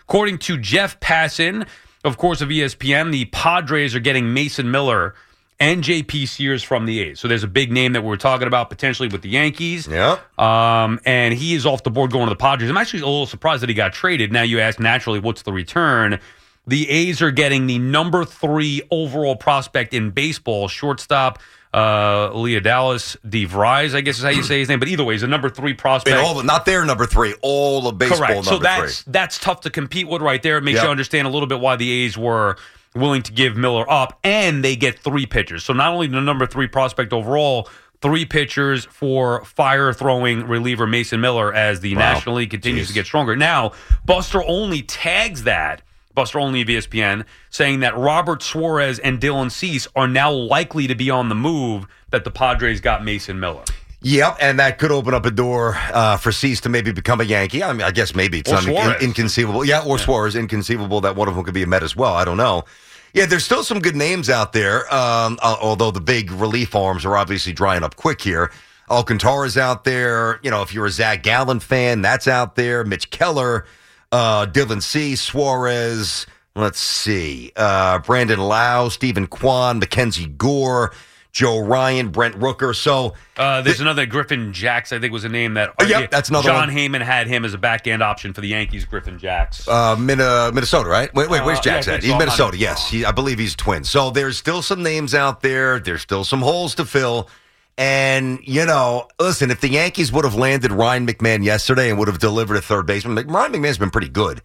According to Jeff Passan, of course, of ESPN, the Padres are getting Mason Miller and J.P. Sears from the A's. So there's a big name that we're talking about potentially with the Yankees. Yeah. And he is off the board going to the Padres. I'm actually a little surprised that he got traded. Now you ask, naturally, what's the return? The A's are getting the number 3 overall prospect in baseball, shortstop Leonidas DeVries, I guess is how you say his name. But either way, he's a number 3 prospect. Not their number 3, all of baseball. Correct. Number so 3. that's tough to compete with right there. It makes you understand a little bit why the A's were willing to give Miller up, and they get 3 pitchers. So not only the number 3 prospect overall, 3 pitchers for fire-throwing reliever Mason Miller as the National League continues to get stronger. Now, Buster Olney tags that, Buster Olney of ESPN, saying that Robert Suarez and Dylan Cease are now likely to be on the move, that the Padres got Mason Miller. Yep, and that could open up a door for Cease to maybe become a Yankee. I mean, I guess maybe it's inconceivable. Yeah, or Suarez, inconceivable that one of them could be a Met as well. I don't know. Yeah, there's still some good names out there, although the big relief arms are obviously drying up quick here. Alcantara's out there. You know, if you're a Zach Gallen fan, that's out there. Mitch Keller, Dylan Cease, Suarez. Let's see. Brandon Lau, Stephen Kwan, Mackenzie Gore, Joe Ryan, Brent Rooker. So there's another Griffin Jacks, I think was a name that. That's another John one. Heyman had him as a back end option for the Yankees. Griffin Jacks, Minnesota, right? Wait, where's Jacks at? He's so. Minnesota. Yes, I believe he's Twins. So there's still some names out there. There's still some holes to fill. And, you know, listen, if the Yankees would have landed Ryan McMahon yesterday and would have delivered a third baseman, Ryan McMahon's been pretty good.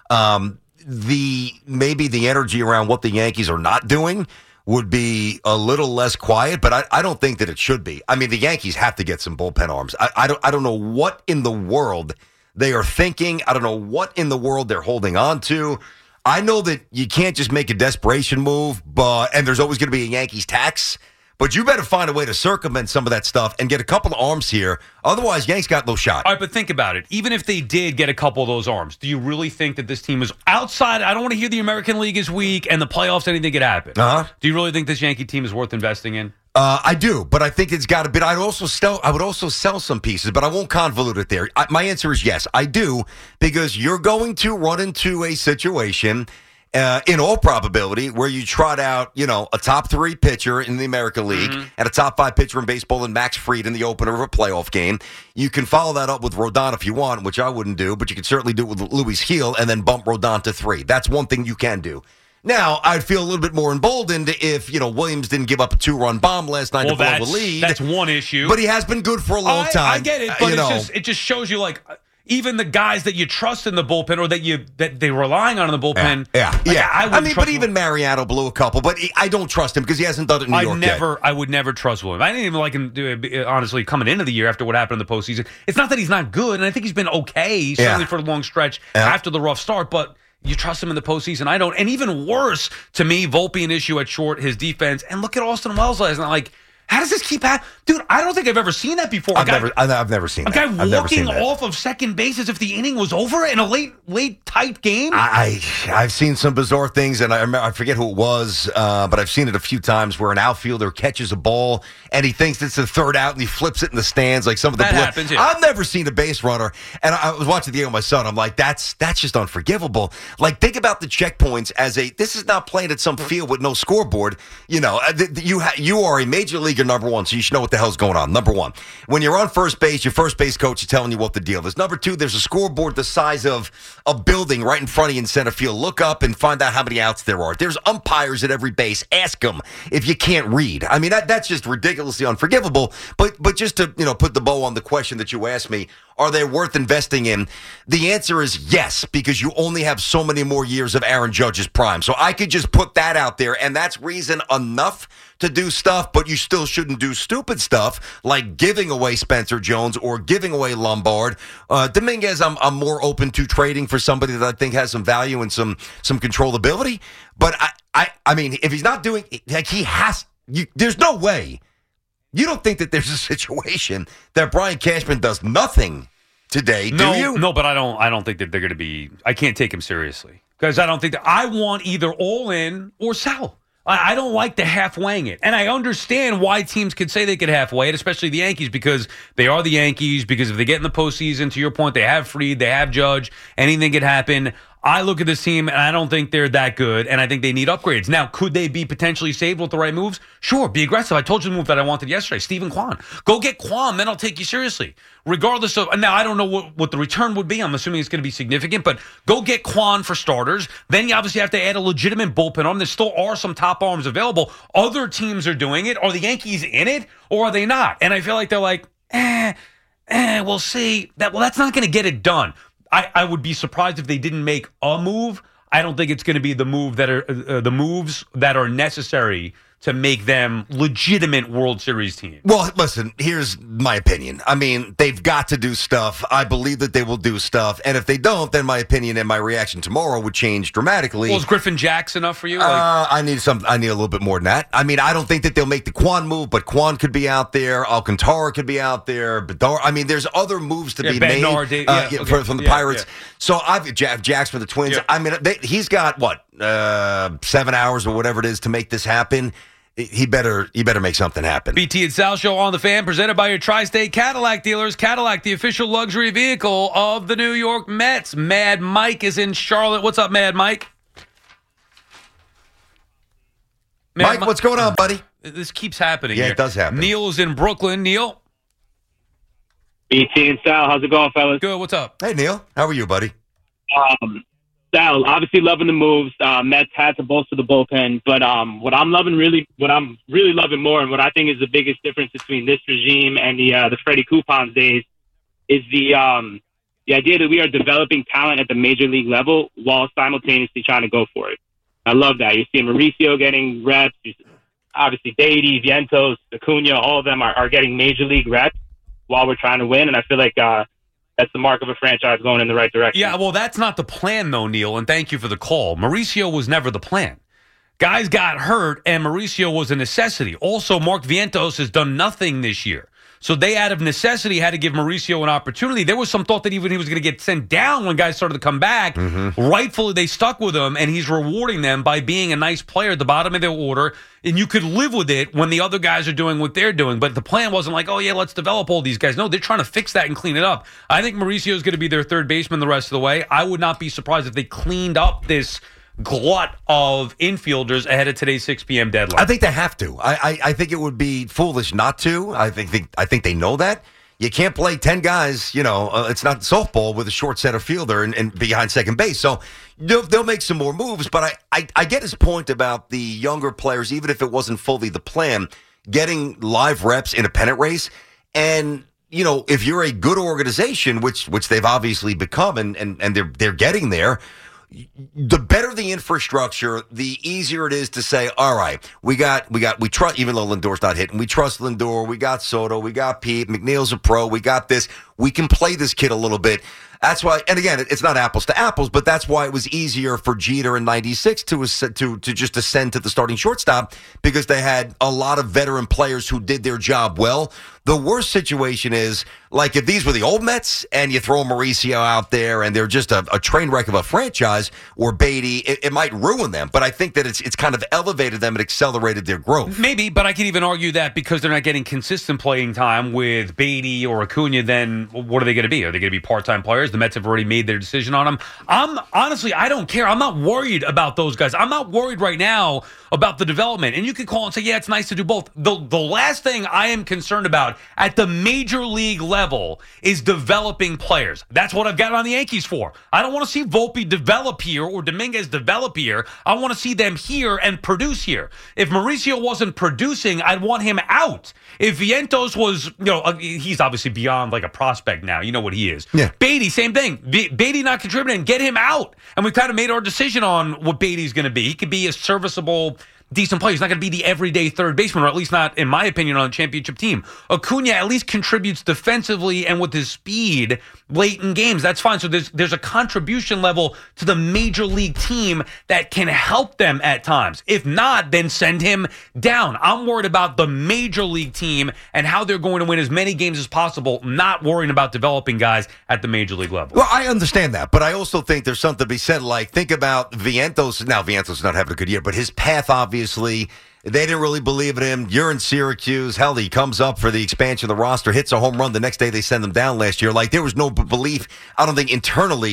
Maybe the energy around what the Yankees are not doing would be a little less quiet, but I don't think that it should be. I mean, the Yankees have to get some bullpen arms. I don't know what in the world they are thinking. I don't know what in the world they're holding on to. I know that you can't just make a desperation move, and there's always going to be a Yankees tax. But you better find a way to circumvent some of that stuff and get a couple of arms here. Otherwise, Yanks got no shot. All right, but think about it. Even if they did get a couple of those arms, do you really think that this team is outside? I don't want to hear the American League is weak and the playoffs, anything could happen. Do you really think this Yankee team is worth investing in? I do, but I think it's got a bit. I would also sell some pieces, but I won't convolute it there. My answer is yes, I do, because you're going to run into a situation in all probability, where you trot out, you know, a top 3 pitcher in the American League and a top 5 pitcher in baseball and Max Fried in the opener of a playoff game. You can follow that up with Rodon if you want, which I wouldn't do, but you can certainly do it with Luis Gil and then bump Rodon to 3. That's one thing you can do. Now, I'd feel a little bit more emboldened if, you know, Williams didn't give up a 2-run bomb last night to blow the lead. That's one issue. But he has been good for a long time. I get it, but it just shows you, like, even the guys that you trust in the bullpen or that they're relying on in the bullpen. But even Mariano blew a couple, but I don't trust him because he hasn't done it in New York yet. I would never trust Williams. I didn't even like him, honestly, coming into the year after what happened in the postseason. It's not that he's not good, and I think he's been okay, certainly for a long stretch after the rough start, but you trust him in the postseason. I don't. And even worse, to me, Volpe an issue at short, his defense. And look at Austin Wells last night. Like, how does this keep happening? Dude, I don't think I've ever seen that before. I've never seen that. A guy walking off of second base as if the inning was over in a late tight game? I've seen some bizarre things, and I forget who it was, but I've seen it a few times where an outfielder catches a ball, and he thinks it's the third out, and he flips it in the stands like some of the That happens, yeah. I've never seen a base runner, and I was watching the game with my son. I'm like, that's just unforgivable. Like, think about the checkpoints as this is not playing at some field with no scoreboard. You know, you are a major leaguer, number one, so you should know what the hell's going on. Number one, when you're on first base, your first base coach is telling you what the deal is. Number two, there's a scoreboard the size of a building right in front of you in center field. Look up and find out how many outs there are. There's umpires at every base. Ask them if you can't read. I mean, that's just ridiculously unforgivable. But just to put the bow on the question that you asked me, are they worth investing in? The answer is yes, because you only have so many more years of Aaron Judge's prime. So I could just put that out there, and that's reason enough to do stuff, but you still shouldn't do stupid stuff like giving away Spencer Jones or giving away Lombard. Dominguez, I'm more open to trading for somebody that I think has some value and some controllability. But I mean, if he's not doing, like, he has, there's no way. You don't think that there's a situation that Brian Cashman does nothing today, do you? No, but I don't think that they're going to be. I can't take him seriously because I don't think that I want either all in or sell. I don't like to half-weighing it. And I understand why teams could say they could half-weigh it, especially the Yankees, because they are the Yankees, because if they get in the postseason, to your point, they have Fried, they have Judge, anything could happen. I look at this team, and I don't think they're that good, and I think they need upgrades. Now, could they be potentially saved with the right moves? Sure, be aggressive. I told you the move that I wanted yesterday, Stephen Kwan. Go get Kwan, then I'll take you seriously. Regardless of, now I don't know what the return would be. I'm assuming it's going to be significant, but go get Kwan for starters. Then you obviously have to add a legitimate bullpen arm. There still are some top arms available. Other teams are doing it. Are the Yankees in it, or are they not? And I feel like they're like, we'll see. That's not going to get it done. I would be surprised if they didn't make a move. I don't think it's going to be the moves that are necessary to make them legitimate World Series teams. Well, listen, here's my opinion. I mean, they've got to do stuff. I believe that they will do stuff. And if they don't, then my opinion and my reaction tomorrow would change dramatically. Well, is Griffin Jax enough for you? I need a little bit more than that. I mean, I don't think that they'll make the Kwan move, but Kwan could be out there. Alcantara could be out there. Bedard. I mean, there's other moves to be made from the Pirates. Yeah. So I've Jax for the Twins. Yeah. I mean, he's got, 7 hours or whatever it is to make this happen. He better make something happen. BT and Sal Show on the Fan, presented by your Tri-State Cadillac dealers. Cadillac, the official luxury vehicle of the New York Mets. Mad Mike is in Charlotte. What's up, Mad Mike? Mike, what's going on, buddy? This keeps happening. Yeah, here. it does happen. Neil is in Brooklyn. Neil? BT and Sal, how's it going, fellas? Good, what's up? Hey, Neil. How are you, buddy? Sal, obviously loving the moves. Mets had to bolster the bullpen, but what I'm really loving more, and what I think is the biggest difference between this regime and the Freddie Coupons days, is the idea that we are developing talent at the major league level while simultaneously trying to go for it. I love that. You're seeing Mauricio getting reps. Obviously, Beatty, Vientos, Acuna, all of them are getting major league reps while we're trying to win, and I feel like that's the mark of a franchise going in the right direction. Yeah, well, that's not the plan, though, Neil, and thank you for the call. Mauricio was never the plan. Guys got hurt, and Mauricio was a necessity. Also, Mark Vientos has done nothing this year. So they, out of necessity, had to give Mauricio an opportunity. There was some thought that even he was going to get sent down when guys started to come back. Mm-hmm. Rightfully, they stuck with him, and he's rewarding them by being a nice player at the bottom of their order. And you could live with it when the other guys are doing what they're doing. But the plan wasn't like, oh, yeah, let's develop all these guys. No, they're trying to fix that and clean it up. I think Mauricio is going to be their third baseman the rest of the way. I would not be surprised if they cleaned up this glut of infielders ahead of today's 6 p.m. deadline. I think they have to. I think it would be foolish not to. I think they know that. You can't play 10 guys, it's not softball with a short center fielder and behind second base. So they'll make some more moves. But I get his point about the younger players, even if it wasn't fully the plan, getting live reps in a pennant race. And, if you're a good organization, which they've obviously become and they're getting there, the better the infrastructure, the easier it is to say, all right, we trust, even though Lindor's not hitting, we trust Lindor, we got Soto, we got Pete, McNeil's a pro, we got this, we can play this kid a little bit. That's why, and again, it's not apples to apples, but that's why it was easier for Jeter in '96 to just ascend to the starting shortstop, because they had a lot of veteran players who did their job well. The worst situation is, like, if these were the old Mets and you throw Mauricio out there and they're just a train wreck of a franchise, or Beatty, it might ruin them. But I think that it's kind of elevated them and accelerated their growth. Maybe, but I could even argue that because they're not getting consistent playing time with Beatty or Acuna, then what are they going to be? Are they going to be part-time players? The Mets have already made their decision on them. Honestly, I don't care. I'm not worried about those guys. I'm not worried right now about the development. And you could call and say, yeah, it's nice to do both. The last thing I am concerned about at the major league level is developing players. That's what I've got on the Yankees for. I don't want to see Volpe develop here or Dominguez develop here. I want to see them here and produce here. If Mauricio wasn't producing, I'd want him out. If Vientos was, he's obviously beyond like a prospect now. You know what he is. Yeah. Beatty, same thing. Beatty not contributing. Get him out. And we've kind of made our decision on what Beatty's going to be. He could be a serviceable, decent player. He's not going to be the everyday third baseman, or at least not, in my opinion, on a championship team. Acuna at least contributes defensively and with his speed late in games. That's fine. So there's a contribution level to the major league team that can help them at times. If not, then send him down. I'm worried about the major league team and how they're going to win as many games as possible, not worrying about developing guys at the major league level. Well, I understand that, but I also think there's something to be said. Like, think about Vientos. Now, Vientos is not having a good year, but his path, obviously, they didn't really believe in him. You're in Syracuse. Hell, he comes up for the expansion of the roster, hits a home run. The next day they send him down last year. Like, there was no belief, I don't think, internally.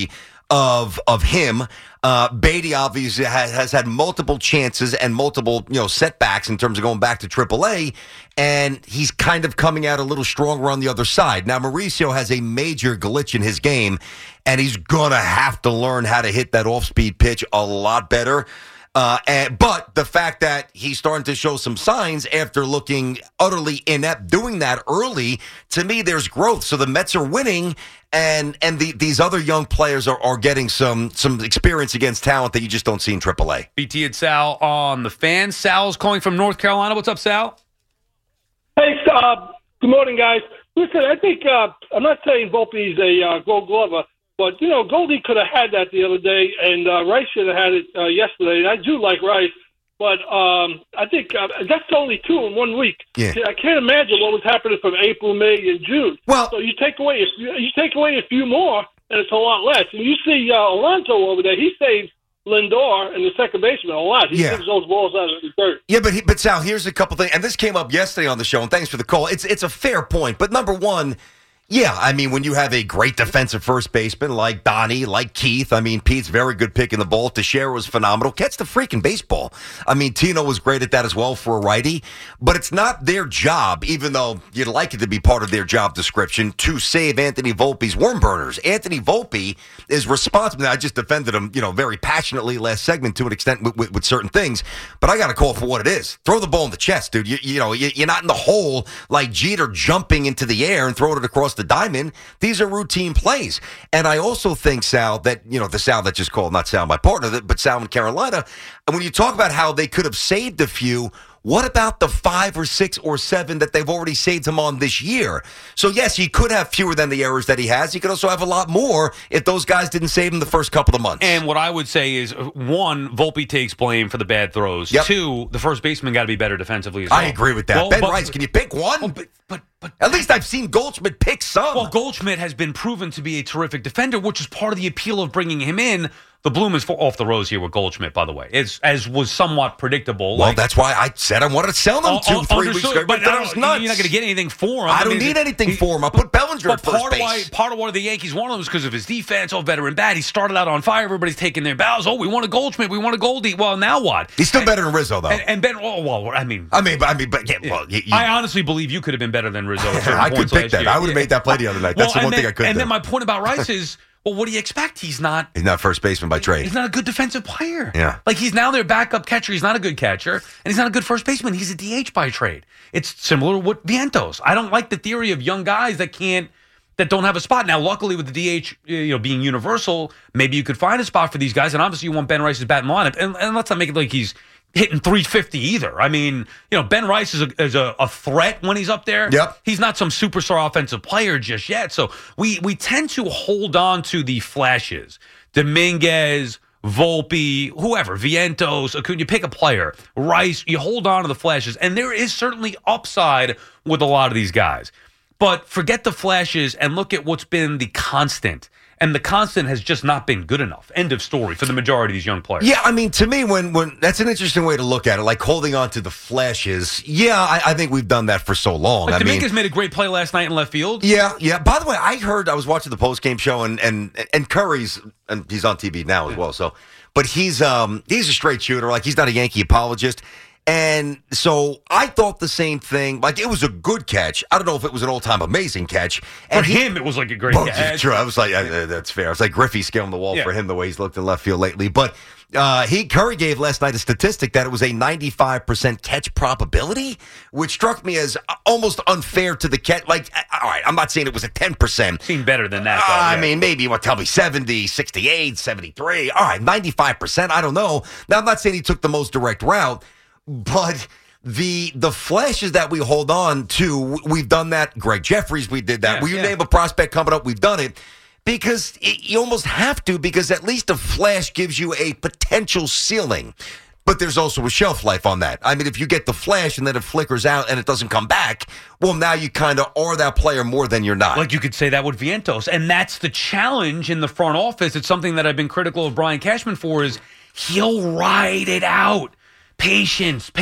of him. Beatty obviously has had multiple chances and multiple setbacks in terms of going back to AAA, and he's kind of coming out a little stronger on the other side. Now Mauricio has a major glitch in his game, and he's gonna have to learn how to hit that off-speed pitch a lot better. But the fact that he's starting to show some signs after looking utterly inept doing that early, to me, there's growth. So the Mets are winning, and these other young players are getting some experience against talent that you just don't see in AAA. BT and Sal on the Fan. Sal's calling from North Carolina. What's up, Sal? Hey, good morning, guys. Listen, I think I'm not saying Volpe's a Gold Glover, but Goldie could have had that the other day, and Rice should have had it yesterday. And I do like Rice, but I think that's only 2 in 1 week. Yeah. I can't imagine what was happening from April, May, and June. Well, so you take away a few more, and it's a lot less. And you see Alonso over there; he saves Lindor and the second baseman a lot. He gives those balls out of the third. Yeah, but Sal, here's a couple things, and this came up yesterday on the show. And thanks for the call. It's a fair point, but number one. Yeah, I mean, when you have a great defensive first baseman like Donnie, like Keith, I mean, Pete's very good picking the ball. Teixeira was phenomenal. Catch the freaking baseball. I mean, Tino was great at that as well for a righty. But it's not their job, even though you'd like it to be part of their job description, to save Anthony Volpe's worm burners. Anthony Volpe is responsible. I just defended him, very passionately last segment to an extent with certain things. But I got to call for what it is. Throw the ball in the chest, dude. You're not in the hole like Jeter jumping into the air and throwing it across the diamond. These are routine plays. And I also think, Sal, that, the Sal that just called, not Sal, my partner, but Sal in Carolina, and when you talk about how they could have saved a few, what about the 5 or 6 or 7 that they've already saved him on this year? So, yes, he could have fewer than the errors that he has. He could also have a lot more if those guys didn't save him the first couple of months. And what I would say is, 1, Volpe takes blame for the bad throws. Yep. 2, the first baseman got to be better defensively as well. I agree with that. Ben Rice, can you pick one? But at least I've seen Goldschmidt pick some. Well, Goldschmidt has been proven to be a terrific defender, which is part of the appeal of bringing him in. The bloom is off the rose here with Goldschmidt, by the way, as was somewhat predictable. Well, that's why I said I wanted to sell them 2-3 weeks ago. But that was nuts. You're not going to get anything for him. I don't need anything for him. I put Bellinger at first base. Part of why the Yankees wanted him was because of his defense, better and bad. He started out on fire. Everybody's taking their bows. We want a Goldschmidt. We want a Goldie. Well, now what? He's still better than Rizzo, though. And Ben. I honestly believe you could have been better than Rizzo. I could pick that. I would have made that play the other night. That's the one thing I could do. And then my point about Rice is, well, what do you expect? He's not first baseman by trade. He's not a good defensive player. Yeah. Like, he's now their backup catcher. He's not a good catcher. And he's not a good first baseman. He's a DH by trade. It's similar to what Vientos. I don't like the theory of young guys that don't have a spot. Now, luckily with the DH, being universal, maybe you could find a spot for these guys. And obviously you want Ben Rice's bat in lineup. And let's not make it like he's hitting 350 either. I mean, Ben Rice is a threat when he's up there. Yep. He's not some superstar offensive player just yet. So we tend to hold on to the flashes. Dominguez, Volpe, whoever, Vientos, Acuna, you pick a player. Rice, you hold on to the flashes. And there is certainly upside with a lot of these guys. But forget the flashes and look at what's been the constant. And the constant has just not been good enough. End of story for the majority of these young players. Yeah, I mean, to me, when that's an interesting way to look at it, like holding on to the flashes. Yeah, I think we've done that for so long. Like, Dominguez made a great play last night in left field. Yeah. By the way, I was watching the post-game show, and Curry's, and he's on TV now as well. So, but he's a straight shooter. Like, he's not a Yankee apologist. And so I thought the same thing. Like, it was a good catch. I don't know if it was an all-time amazing catch. And for him, it was like a great catch. True. I was like, that's fair. It's like Griffey scaling the wall for him the way he's looked in left field lately. But Curry gave last night a statistic that it was a 95% catch probability, which struck me as almost unfair to the catch. Like, all right, I'm not saying it was a 10%. Seemed better than that, though. I mean, maybe you want to tell me 70, 68, 73. All right, 95%. I don't know. Now, I'm not saying he took the most direct route. But the flashes that we hold on to, we've done that. Greg Jeffries, we did that. You name a prospect coming up, we've done it. Because you almost have to, because at least a flash gives you a potential ceiling. But there's also a shelf life on that. I mean, if you get the flash and then it flickers out and it doesn't come back, well, now you kind of are that player more than you're not. Like, you could say that with Vientos. And that's the challenge in the front office. It's something that I've been critical of Brian Cashman for, is he'll ride it out. Patience.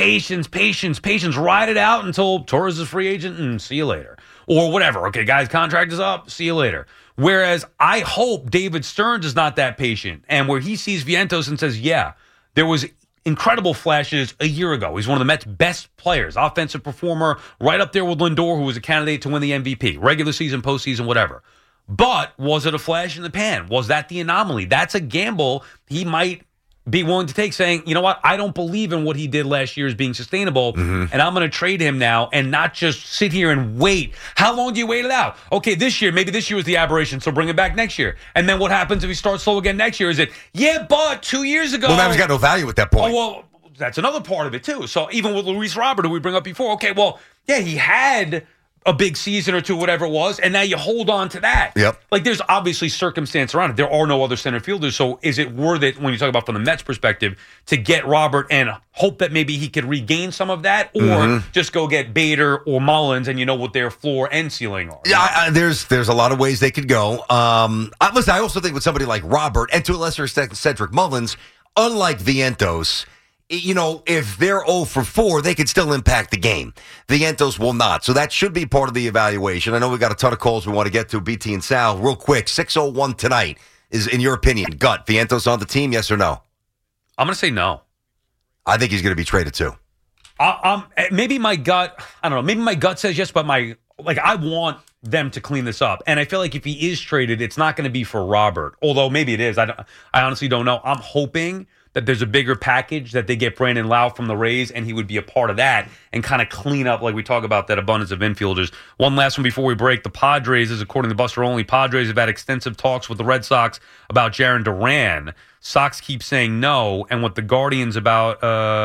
Ride it out until Torres is a free agent and see you later. Or whatever. Okay, guys, contract is up. See you later. Whereas I hope David Stearns is not that patient, and where he sees Vientos and says, yeah, there was incredible flashes a year ago. He's one of the Mets' best players, offensive performer, right up there with Lindor, who was a candidate to win the MVP, regular season, postseason, whatever. But was it a flash in the pan? Was that the anomaly? That's a gamble he might be willing to take, saying, you know what, I don't believe in what he did last year as being sustainable, and I'm going to trade him now and not just sit here and wait. How long do you wait it out? Okay, maybe this year was the aberration, so bring it back next year. And then what happens if he starts slow again next year? Is it, yeah, but 2 years ago. Well, now he's got no value at that point. Oh, well, that's another part of it, too. So even with Luis Robert, who we bring up before, okay, well, yeah, he had a big season or two, whatever it was, and now you hold on to that. Yep. Like, there's obviously circumstance around it. There are no other center fielders, so is it worth it, when you talk about from the Mets' perspective, to get Robert and hope that maybe he could regain some of that, or just go get Bader or Mullins and you know what their floor and ceiling are? Yeah, there's a lot of ways they could go. Listen, I also think with somebody like Robert, and to a lesser extent Cedric Mullins, unlike Vientos, you know, if they're 0 for 4, they could still impact the game. Vientos will not. So that should be part of the evaluation. I know we've got a ton of calls we want to get to, BT and Sal. Real quick, 6:01 tonight is, in your opinion, gut, Vientos on the team, yes or no? I'm going to say no. I think he's going to be traded too. Maybe my gut, I don't know, maybe my gut says yes, but I want them to clean this up. And I feel like if he is traded, it's not going to be for Robert, although maybe it is. I honestly don't know. I'm hoping that there's a bigger package, that they get Brandon Lau from the Rays, and he would be a part of that and kind of clean up, like we talk about, that abundance of infielders. One last one before we break. The Padres, is according to Buster Olney, Padres have had extensive talks with the Red Sox about Jarren Duran. Sox keep saying no, and with the Guardians about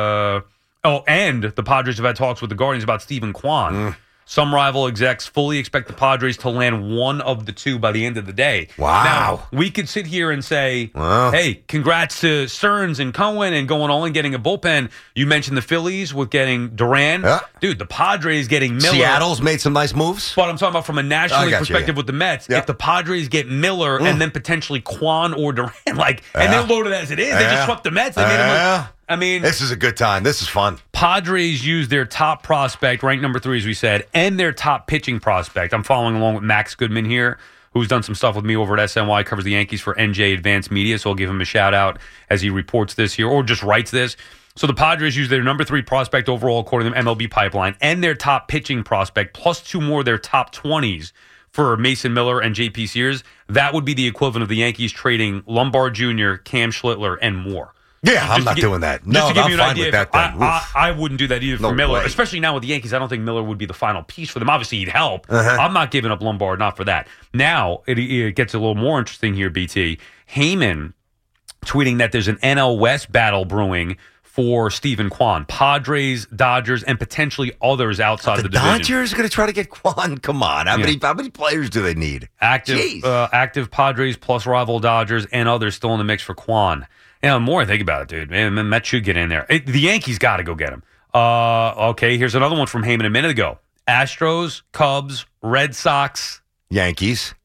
and the Padres have had talks with the Guardians about Stephen Kwan. Some rival execs fully expect the Padres to land one of the two by the end of the day. Wow. Now, we could sit here and say, hey, congrats to Stearns and Cohen and going all and getting a bullpen. You mentioned the Phillies with getting Duran. Yeah. Dude, the Padres getting Miller. Seattle's made some nice moves. But I'm talking about from a national league perspective with the Mets. Yep. If the Padres get Miller and then potentially Kwan or Duran, and they're loaded as it is. They just swept the Mets. They made them this is a good time. This is fun. Padres use their top prospect, ranked number 3, as we said, and their top pitching prospect. I'm following along with Max Goodman here, who's done some stuff with me over at SNY, covers the Yankees for NJ Advanced Media, so I'll give him a shout-out as he reports this here, or just writes this. So the Padres use their number 3 prospect overall, according to MLB Pipeline, and their top pitching prospect, plus 2 more of their top 20s for Mason Miller and J.P. Sears. That would be the equivalent of the Yankees trading Lombard Jr., Cam Schlittler, and more. Yeah, I'm not doing that. No, I'm fine with that then. I wouldn't do that either for Miller, especially now with the Yankees. I don't think Miller would be the final piece for them. Obviously, he'd help. I'm not giving up Lombard, not for that. Now, it gets a little more interesting here, BT. Heyman tweeting that there's an NL West battle brewing for Stephen Kwan. Padres, Dodgers, and potentially others outside the division. The Dodgers are going to try to get Kwan? Come on. How many players do they need? Active Padres plus rival Dodgers and others still in the mix for Kwan. The more I think about it, dude, man, Mets should get in there. The Yankees got to go get him. Okay, here's another one from Heyman a minute ago. Astros, Cubs, Red Sox, Yankees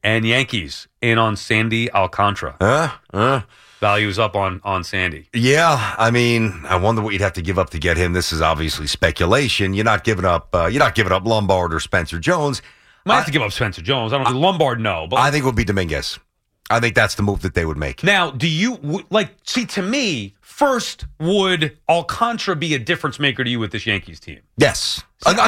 in on Sandy Alcantara. Value is up on Sandy. Yeah, I mean, I wonder what you'd have to give up to get him. This is obviously speculation. You're not giving up Lombard or Spencer Jones. Might have to give up Spencer Jones. I don't think Lombard, no. But I think it would be Dominguez. I think that's the move that they would make. Now, do you, to me, first, would Alcantara be a difference maker to you with this Yankees team? Yes.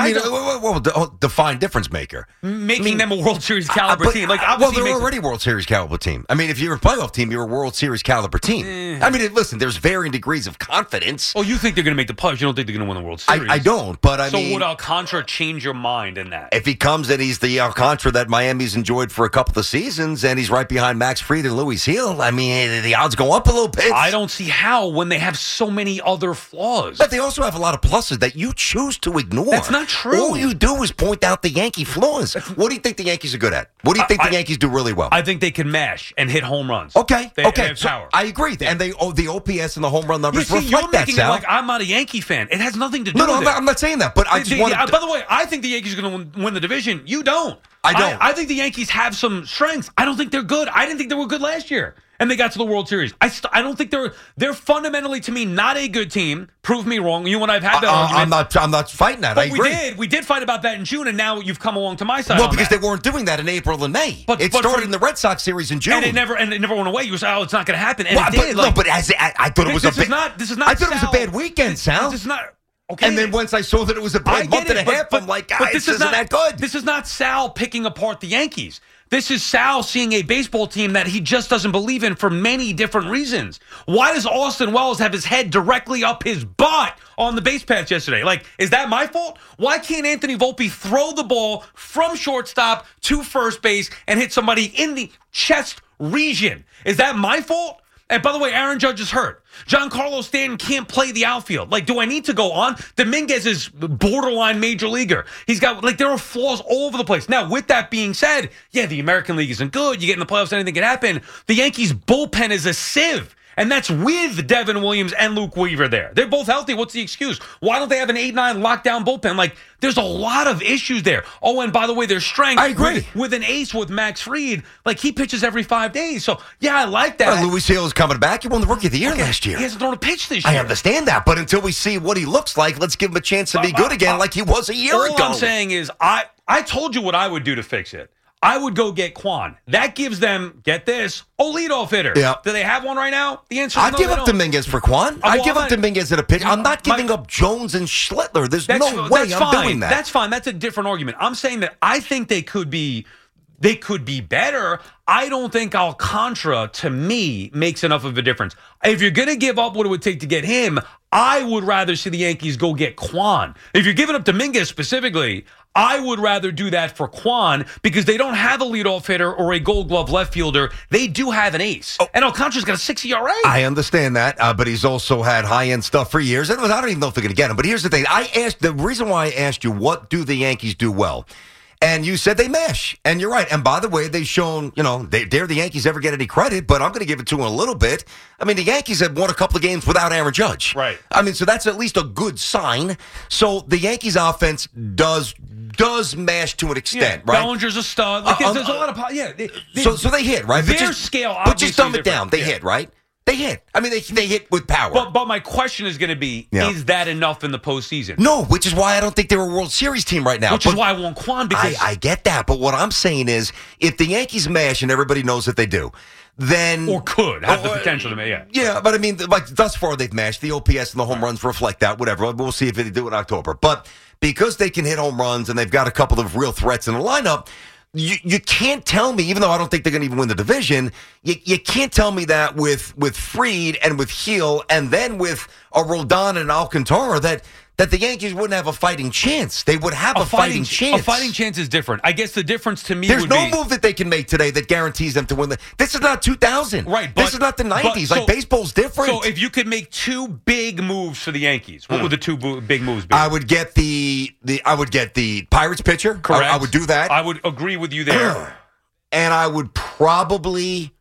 Define difference maker. Making them a World Series caliber team. They're already a World Series caliber team. I mean, if you're a playoff team, you're a World Series caliber team. I mean, listen, there's varying degrees of confidence. Oh, you think they're going to make the playoffs? You don't think they're going to win the World Series? I don't, but So would Alcantara change your mind in that? If he comes and he's the Alcantara that Miami's enjoyed for a couple of seasons, and he's right behind Max Fried and Luis Gil, I mean, the odds go up a little bit. I don't see how when they have so many other flaws. But they also have a lot of pluses that you choose to ignore. That's not true. All you do is point out the Yankee flaws. What do you think the Yankees are good at? What do you think the Yankees do really well? I think they can mash and hit home runs. Okay. They have power. I agree. And the OPS and the home run numbers reflect you're that, making Sal. it like I'm not a Yankee fan. It has nothing to do with it. I'm not saying that. But I just want to... By the way, I think the Yankees are going to win the division. You don't. I don't. I think the Yankees have some strengths. I don't think they're good. I didn't think they were good last year. and they got to the World Series. I don't think they're fundamentally, to me, not a good team. Prove me wrong. You and I've had that argument. I'm not fighting that. But I agree. We did fight about that in June, and now you've come along to my side. Well, because they weren't doing that in April and May. But it started in the Red Sox series in June, and it never went away. You said, "Oh, it's not going to happen," and it did. But I thought it was this is not. I thought it was a bad weekend, Sal. This is not. Okay. And then once I saw that it was a bad month and a half, I'm like, this isn't that good. This is not Sal picking apart the Yankees. This is Sal seeing a baseball team that he just doesn't believe in for many different reasons. Why does Austin Wells have his head directly up his butt on the base paths yesterday? Like, is that my fault? Why can't Anthony Volpe throw the ball from shortstop to first base and hit somebody in the chest region? Is that my fault? And by the way, Aaron Judge is hurt. Giancarlo Stanton can't play the outfield. Like, do I need to go on? Dominguez is borderline major leaguer. He's got, there are flaws all over the place. Now, with that being said, yeah, the American League isn't good. You get in the playoffs, anything can happen. The Yankees' bullpen is a sieve. And that's with Devin Williams and Luke Weaver there. They're both healthy. What's the excuse? Why don't they have an 8-9 lockdown bullpen? Like, there's a lot of issues there. Oh, and by the way, their strength. I agree. With an ace with Max Fried, he pitches every 5 days. So, yeah, I like that. Luis Hill is coming back. He won the Rookie of the Year last year. He hasn't thrown a pitch this year. I understand that, but until we see what he looks like, let's give him a chance to be good again like he was a year ago. All I'm saying is I told you what I would do to fix it. I would go get Kwan. That gives them, get this, a leadoff hitter. Yeah. Do they have one right now? The answer is I'd no, give up Dominguez for Kwan. I'd give up Dominguez at a pitch. I'm not giving up Jones and Schlittler. There's no way I'm doing that. That's fine. That's a different argument. I'm saying that I think they could be better. I don't think Alcantara, to me, makes enough of a difference. If you're going to give up what it would take to get him, I would rather see the Yankees go get Kwan. If you're giving up Dominguez specifically, I would rather do that for Kwan because they don't have a leadoff hitter or a Gold Glove left fielder. They do have an ace. Oh. And Alcantara's got a 6 ERA. I understand that, but he's also had high-end stuff for years. And I don't even know if they're going to get him. But here's the thing. The reason why I asked you, what do the Yankees do well? And you said they mash. And you're right. And by the way, they've shown, dare the Yankees ever get any credit, but I'm going to give it to them a little bit. I mean, the Yankees have won a couple of games without Aaron Judge. Right. I mean, so that's at least a good sign. So the Yankees offense does mash to an extent, right? Bellinger's a stud. There's a lot of so they hit, right? Their scale, but just dumb it down. They hit, right? They hit. I mean, they hit with power. But my question is going to be, is that enough in the postseason? No, which is why I don't think they're a World Series team right now. Which is why I want Kwan. Because I get that. But what I'm saying is, if the Yankees mash, and everybody knows that they do, then... Or could have the potential to make, yeah. Yeah, but I mean, thus far they've mashed. The OPS and the home runs reflect that, whatever. We'll see if they do it in October. But because they can hit home runs and they've got a couple of real threats in the lineup... You can't tell me, even though I don't think they're going to even win the division, you can't tell me that with Fried and with Hill and then with a Rodon and Alcantara that the Yankees wouldn't have a fighting chance. They would have a fighting chance. A fighting chance is different. I guess the difference to me There's would no be... move that they can make today that guarantees them to win. This is not 2000. Right. This is not the 90s. Baseball's different. So if you could make two big moves for the Yankees, what would the two big moves be? I would get the Pirates pitcher. Correct. I would do that. I would agree with you there. And I would probably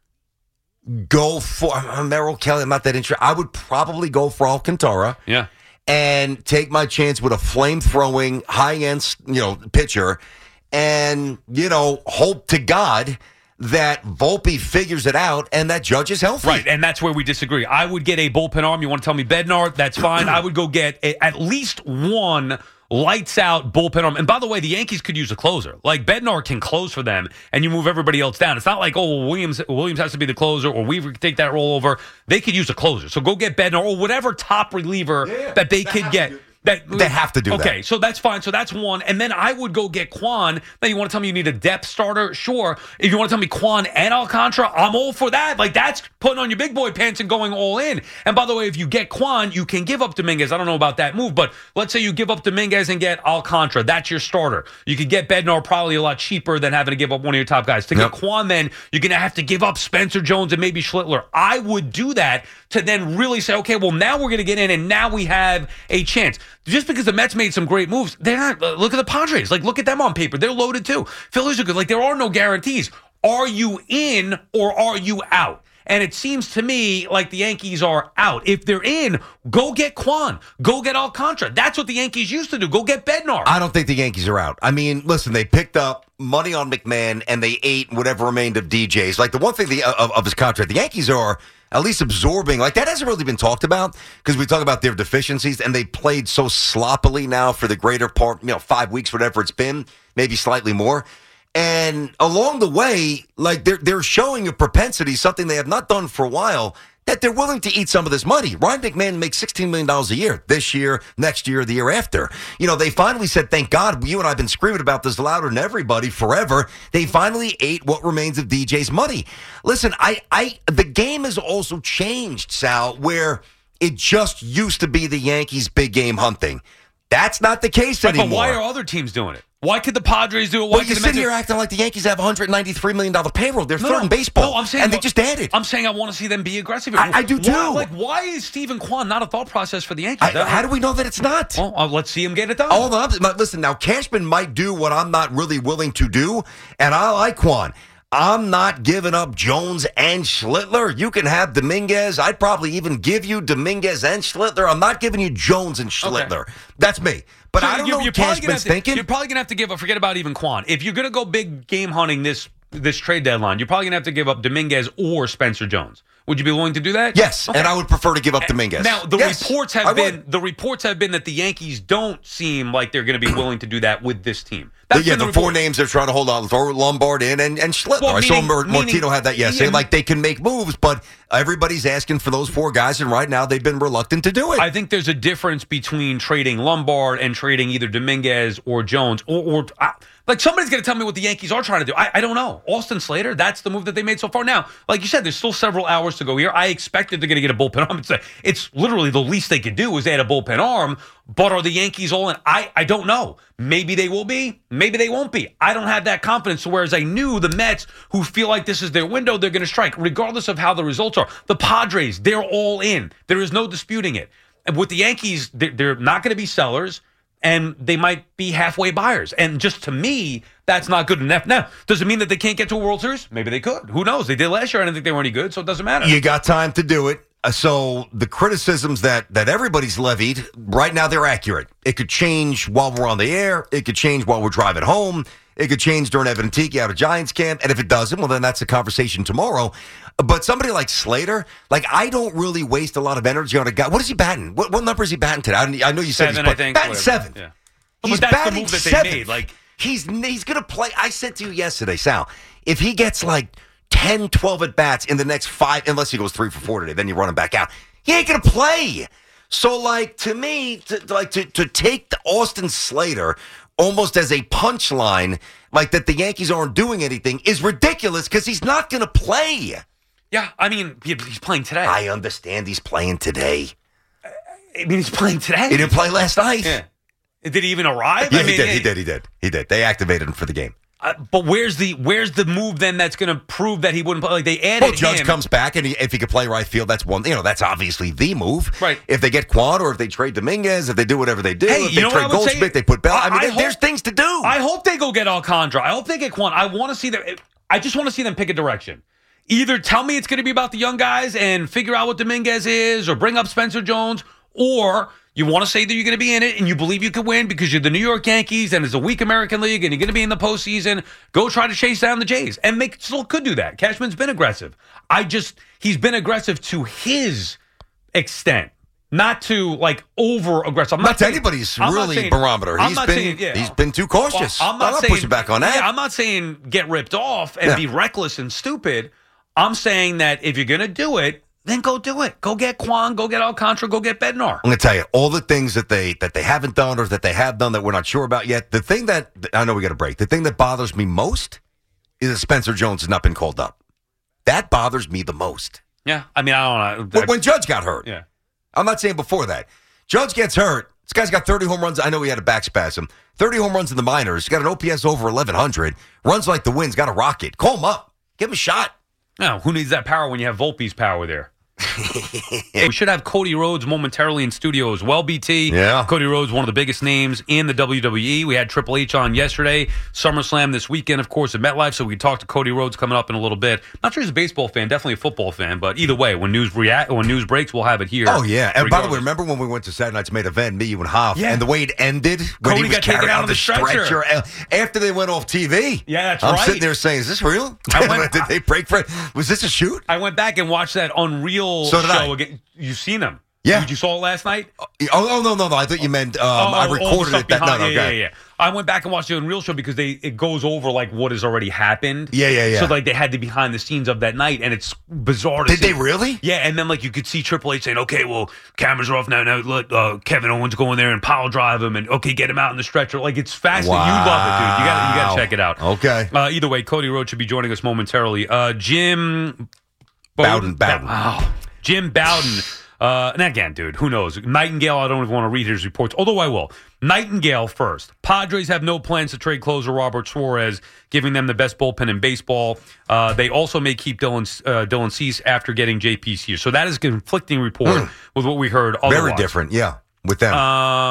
go for Merrill Kelly. I'm not that interested. I would probably go for Alcantara. Yeah. And take my chance with a flame-throwing, high-end, pitcher, and hope to God that Volpe figures it out and that Judge is healthy. Right, and that's where we disagree. I would get a bullpen arm. You want to tell me Bednar? That's fine. I would go get at least one lights-out bullpen arm. And by the way, the Yankees could use a closer. Like, Bednar can close for them, and you move everybody else down. It's not like, Williams has to be the closer, or Weaver can take that role over. They could use a closer. So go get Bednar, or whatever top reliever that they could get. They have to do that. Okay, so that's fine. So that's one. And then I would go get Kwan. Now, you want to tell me you need a depth starter? Sure. If you want to tell me Kwan and Alcantara, I'm all for that. Like, that's putting on your big boy pants and going all in. And by the way, if you get Kwan, you can give up Dominguez. I don't know about that move, but let's say you give up Dominguez and get Alcantara. That's your starter. You could get Bednar probably a lot cheaper than having to give up one of your top guys. To get Kwan, then you're going to have to give up Spencer Jones and maybe Schlittler. I would do that to then really say, okay, well, now we're going to get in, and now we have a chance. Just because the Mets made some great moves, they're not. Look at the Padres. Like, look at them on paper. They're loaded too. Phillies are good. Like, there are no guarantees. Are you in or are you out? And it seems to me like the Yankees are out. If they're in, go get Kwan. Go get Alcantara. That's what the Yankees used to do. Go get Bednar. I don't think the Yankees are out. I mean, listen, they picked up money on McMahon, and they ate whatever remained of DJ's. Like, the one thing of his contract, the Yankees are at least absorbing. Like, that hasn't really been talked about because we talk about their deficiencies, and they played so sloppily now for the greater part, 5 weeks, whatever it's been, maybe slightly more. And along the way, like, they're showing a propensity, something they have not done for a while, that they're willing to eat some of this money. Ryan McMahon makes $16 million a year this year, next year, the year after. They finally said, thank God, you and I have been screaming about this louder than everybody forever. They finally ate what remains of DJ's money. Listen, the game has also changed, Sal, where it just used to be the Yankees' big game hunting. That's not the case anymore. But why are other teams doing it? Why could the Padres do it? Well, you sit here acting like the Yankees have $193 million payroll. They're third in baseball. No, I'm saying, and they just added. I'm saying I want to see them be aggressive. I do too. Why is Stephen Kwan not a thought process for the Yankees? How do we know that it's not? Well, let's see him get it done. Hold on. Listen, now Cashman might do what I'm not really willing to do, and I like Kwan. I'm not giving up Jones and Schlittler. You can have Dominguez. I'd probably even give you Dominguez and Schlittler. I'm not giving you Jones and Schlittler. Okay. That's me. But I don't know what Cashman's thinking. You're probably going to have to forget about even Kwan. If you're going to go big game hunting this trade deadline, you're probably going to have to give up Dominguez or Spencer Jones. Would you be willing to do that? Yes, okay. And I would prefer to give up Dominguez. Now, the reports have been that the Yankees don't seem like they're going to be willing to do that with this team. The four names they're trying to hold on, throw Lombard in and Schlittler. Well, I saw Martino had that yesterday. Like, they can make moves, but everybody's asking for those four guys, and right now they've been reluctant to do it. I think there's a difference between trading Lombard and trading either Dominguez or Jones. Like, somebody's going to tell me what the Yankees are trying to do. I don't know. Austin Slater, that's the move that they made so far. Now, like you said, there's still several hours to go here. I expected they're going to get a bullpen arm. It's literally the least they could do is add a bullpen arm. But are the Yankees all in? I don't know. Maybe they will be. Maybe they won't be. I don't have that confidence. Whereas I knew the Mets, who feel like this is their window, they're going to strike, regardless of how the results are. The Padres, they're all in. There is no disputing it. And with the Yankees, they're not going to be sellers, and they might be halfway buyers. And just to me, that's not good enough. Now, does it mean that they can't get to a World Series? Maybe they could. Who knows? They did last year. I didn't think they were any good, so it doesn't matter. You got time to do it. So the criticisms that everybody's levied, right now they're accurate. It could change while we're on the air. It could change while we're driving home. It could change during Evan and Tiki out of Giants camp. And if it doesn't, well, then that's a conversation tomorrow. But somebody like Slater, like, I don't really waste a lot of energy on a guy. What is he batting? What number is he batting today? I know you said he's batting whatever. 7. Yeah. He's but that's batting the move that 7. They made. Like, he's going to play. I said to you yesterday, Sal, if he gets like 10, 12 at-bats in the next 5, unless he goes 3 for 4 today, then you run him back out. He ain't going to play. So, like, to me, to take the Austin Slater almost as a punchline, like that the Yankees aren't doing anything, is ridiculous because he's not going to play. Yeah, I mean, he's playing today. I understand he's playing today. I mean, he's playing today. He didn't play last night. Yeah. Did he even arrive? Yeah, he did. They activated him for the game. But where's the move then that's going to prove that he wouldn't play? Like, they added him. Judge comes back, and if he could play right field, that's one. That's obviously the move. Right. If they get Kwan, or if they trade Dominguez, if they do whatever they do, if they trade Goldschmidt, they put Bell. There's things to do. I hope they go get Alcantara. I hope they get Kwan. I want to see them. I just want to see them pick a direction. Either tell me it's going to be about the young guys and figure out what Dominguez is, or bring up Spencer Jones, or you want to say that you're going to be in it and you believe you can win because you're the New York Yankees and it's a weak American League and you're going to be in the postseason. Go try to chase down the Jays and still could do that. Cashman's been aggressive. He's been aggressive to his extent, not to like over aggressive. Not to anybody's barometer. He's been too cautious. Well, I'm not pushing back on that. Yeah, I'm not saying get ripped off and be reckless and stupid. I'm saying that if you're going to do it, then go do it. Go get Kwan. Go get Alcantara. Go get Bednar. I'm going to tell you, all the things that they haven't done or that they have done that we're not sure about yet, the thing that, I know we got a break, the thing that bothers me most is that Spencer Jones has not been called up. That bothers me the most. Yeah, I mean, I don't know. When Judge got hurt. Yeah. I'm not saying before that. Judge gets hurt. This guy's got 30 home runs. I know he had a back spasm. 30 home runs in the minors. He's got an OPS over 1,100. Runs like the wind's got a rocket. Call him up. Give him a shot. No, who needs that power when you have Volpe's power there? We should have Cody Rhodes momentarily in studio as well, BT. Yeah. Cody Rhodes, one of the biggest names in the WWE. We had Triple H on yesterday. SummerSlam this weekend, of course, at MetLife, so we can talk to Cody Rhodes coming up in a little bit. Not sure he's a baseball fan, definitely a football fan, but either way, when news breaks, we'll have it here. Oh, yeah. And by the way, regardless. remember when we went to Saturday night's main event, me, you, and Hoff, Yeah. and the way it ended? When Cody he was got taken carried out on the stretcher. After they went off TV. Yeah, that's I'm right. sitting there saying, is this real? Did they break for it? Was this a shoot? I went back and watched that Unreal So did show I. again. You've seen them? Yeah. You saw it last night? Oh, no. I thought you meant I recorded it that night. Yeah. I went back and watched the Unreal show because it goes over like what has already happened. Yeah. So like they had the behind the scenes of that night, and it's bizarre to Did see. they really? Yeah, and then like you could see Triple H saying, "Okay, well, cameras are off now. Now let Kevin Owens go in there and pile drive him, and okay, get him out in the stretcher." Like it's fascinating. You love it, dude. You got to check it out. Okay. Either way, Cody Rhodes should be joining us momentarily. Jim Bowden. Wow. Jim Bowden. And again, dude, who knows? Nightingale, I don't even want to read his reports, although I will. Nightingale first. Padres have no plans to trade closer Robert Suarez, giving them the best bullpen in baseball. They also may keep Dylan Cease after getting JP Sears. So that is a conflicting report with what we heard otherwise. Very different, yeah, with them.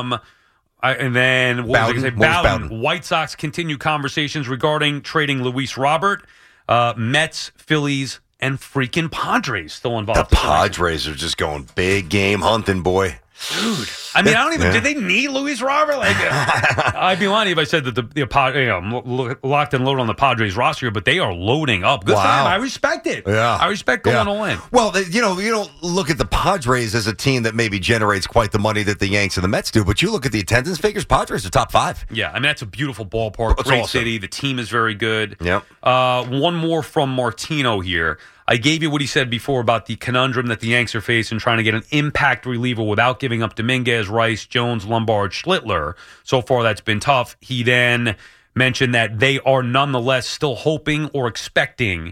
And then, what Bowden. was I going to say? What was Bowden. Bowden? White Sox continue conversations regarding trading Luis Robert. Mets, Phillies, and freaking Padres still involved. The Padres are just going big game hunting, boy. Dude, I mean, I don't even. Did they need Luis Robert? Like, I'd be lying if I said that I'm locked and loaded on the Padres roster, but they are loading up. Good for them. I respect it. Yeah, I respect going all in. Well, you don't look at the Padres as a team that maybe generates quite the money that the Yanks and the Mets do, but you look at the attendance figures. Padres are top 5. Yeah, I mean that's a beautiful ballpark, It's great awesome. city. The team is very good. Yep. One more from Martino here. I gave you what he said before about the conundrum that the Yanks are facing, trying to get an impact reliever without giving up Dominguez, Rice, Jones, Lombard, Schlittler. So far, that's been tough. He then mentioned that they are nonetheless still hoping / expecting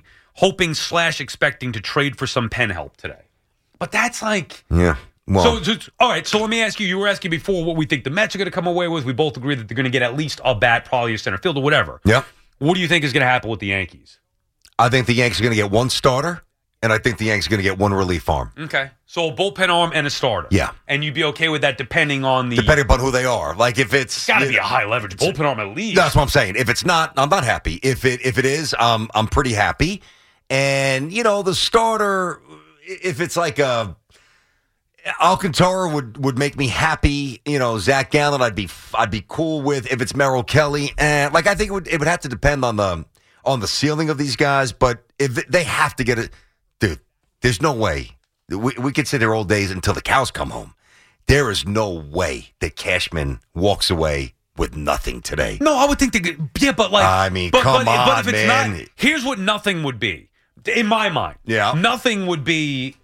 to trade for some pen help today. But that's like... Yeah. Well, So, all right, so let me ask you, you were asking before what we think the Mets are going to come away with. We both agree that they're going to get at least a bat, probably a center field or whatever. Yep. What do you think is going to happen with the Yankees? I think the Yankees are going to get one starter, and I think the Yankees are going to get one relief arm. Okay. So a bullpen arm and a starter. Yeah. And you'd be okay with that depending on the... Depending upon who they are. Like if it's got to be a high leverage bullpen arm at least. That's what I'm saying. If it's not, I'm not happy. If it is, I'm pretty happy. And the starter, if it's like a Alcantara would make me happy. Zach Gallen, I'd be cool with. If it's Merrill Kelly, I think it would have to depend on the ceiling of these guys. But if they have to get it, dude, there's no way. We could sit here all days until the cows come home. There is no way that Cashman walks away with nothing today. No, I would think but like... I mean, but come on, if it's man. Not, here's what nothing would be, in my mind. Yeah. Nothing would be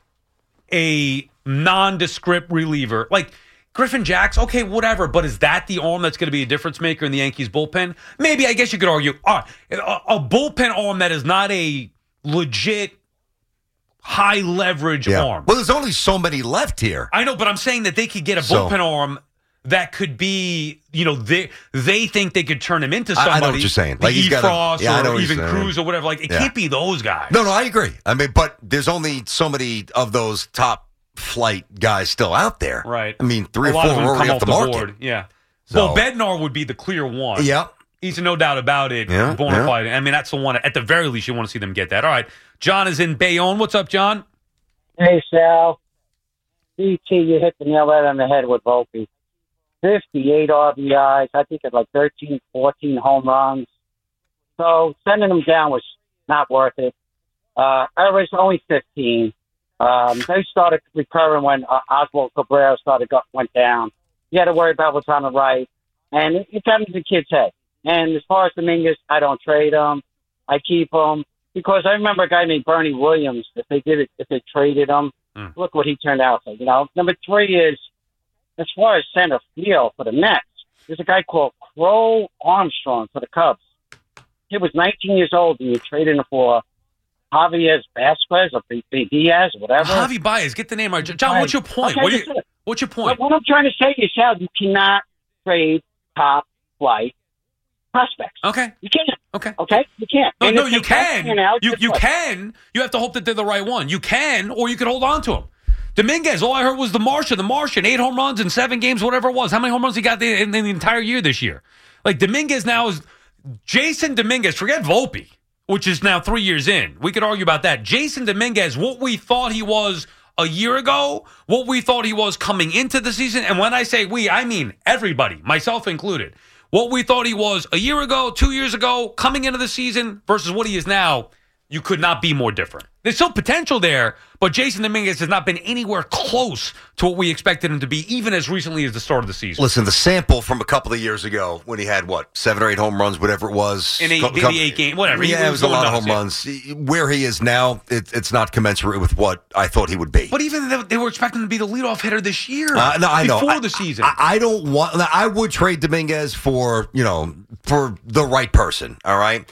a nondescript reliever. Like... Griffin Jacks, okay, whatever, but is that the arm that's going to be a difference maker in the Yankees bullpen? Maybe, I guess you could argue, a bullpen arm that is not a legit high leverage arm. Well, there's only so many left here. I know, but I'm saying that they could get a bullpen arm that could be, they think they could turn him into somebody. I know what you're saying. Like he's got Frost I know or what even you're saying. Cruz or whatever. Like, it can't be those guys. No, I agree. I mean, but there's only so many of those top flight guys still out there. Right. I mean, 3 or 4 A lot of them are already come off the market. board. Yeah. So- Well, Bednar would be the clear one. Yeah. He's no doubt about it. Yeah, Bona fide. I mean, that's the one. At the very least, you want to see them get that. All right. John is in Bayonne. What's up, John? Hey, Sal. BT, you hit the nail right on the head with Volpe. 58 RBIs. I think it's like 13, 14 home runs. So sending them down was not worth it. I was only 15. They started recurring when Oswald Cabrera went down. You had to worry about what's on the right. And it got into the kid's head. And as far as Dominguez, I don't trade him. I keep him. Because I remember a guy named Bernie Williams, if they traded him, look what he turned out to. Number 3 is, as far as center field for the Mets, there's a guy called Crow Armstrong for the Cubs. He was 19 years old, and you traded him for Javier Vasquez or Diaz or whatever. Javi Baez, get the name right. John, what's your point? Okay, What's your point? What I'm trying to say is, Sal, you cannot trade top flight prospects. Okay. You can't. Okay. Okay? You can't. No, And no, if you they don't can. pan out, You guess what? can. You have to hope that they're the right one. You can, or you could hold on to him. Dominguez, all I heard was the Martian, 8 home runs in 7 games, whatever it was. How many home runs he got in the entire year this year? Like, Dominguez now is Jason Dominguez. Forget Volpe, which is now 3 years in. We could argue about that. Jason Dominguez, what we thought he was a year ago, what we thought he was coming into the season, and when I say we, I mean everybody, myself included. What we thought he was a year ago, 2 years ago, coming into the season versus what he is now, you could not be more different. There's still potential there, but Jason Dominguez has not been anywhere close to what we expected him to be, even as recently as the start of the season. Listen, the sample from a couple of years ago when he had, 7 or 8 home runs, whatever it was. In 88 games, whatever. Yeah, it was a lot of home runs. Where he is now, it's not commensurate with what I thought he would be. But even they were expecting him to be the leadoff hitter this year. No, I know. Before the season. I don't want. I would trade Dominguez for the right person. All right,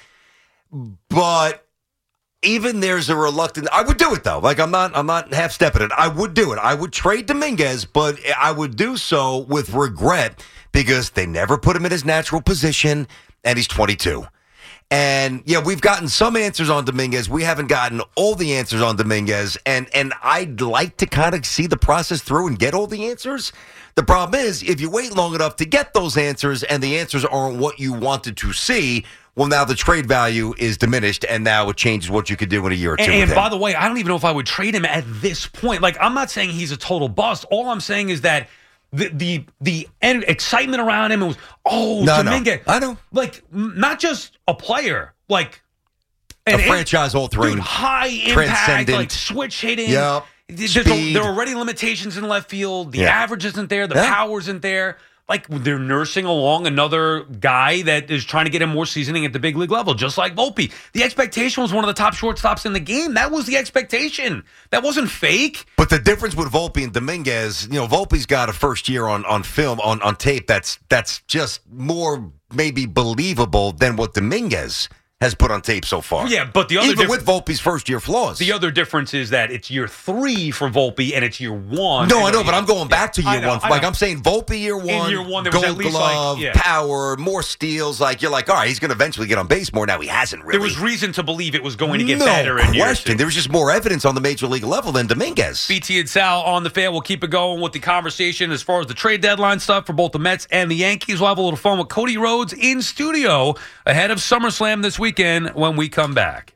but even there's a reluctance. I would do it though. Like I'm not half stepping it. I would do it. I would trade Dominguez, but I would do so with regret because they never put him in his natural position, and he's 22. And yeah, we've gotten some answers on Dominguez. We haven't gotten all the answers on Dominguez, and I'd like to kind of see the process through and get all the answers. The problem is, if you wait long enough to get those answers and the answers aren't what you wanted to see, well, now the trade value is diminished, and now it changes what you could do in a year or two. And by the way, I don't even know if I would trade him at this point. Like, I'm not saying he's a total bust. All I'm saying is that the excitement around him was, Dominguez. I know. Like, not just a player, like a franchise altering, high impact, transcendent, like switch hitting. Yep. There are already limitations in left field. The average isn't there. The power isn't there. Like, they're nursing along another guy that is trying to get him more seasoning at the big league level, just like Volpe. The expectation was one of the top shortstops in the game. That was the expectation. That wasn't fake. But the difference with Volpe and Dominguez, Volpe's got a first year on film, on tape that's just more maybe believable than what Dominguez has put on tape so far. Yeah, but the other even with Volpe's first year flaws. The other difference is that it's year 3 for Volpe and it's year 1. No, I know, but I'm going back to year 1. Like I'm saying, Volpe year 1. In year 1, there was Gold at least Glove, power, more steals. Like you're like, all right, he's going to eventually get on base more. Now he hasn't really. There was reason to believe it was going to get better in year 2. There was just more evidence on the major league level than Dominguez. BT and Sal on the Fan. We'll keep it going with the conversation as far as the trade deadline stuff for both the Mets and the Yankees. We'll have a little fun with Cody Rhodes in studio ahead of SummerSlam this weekend when we come back.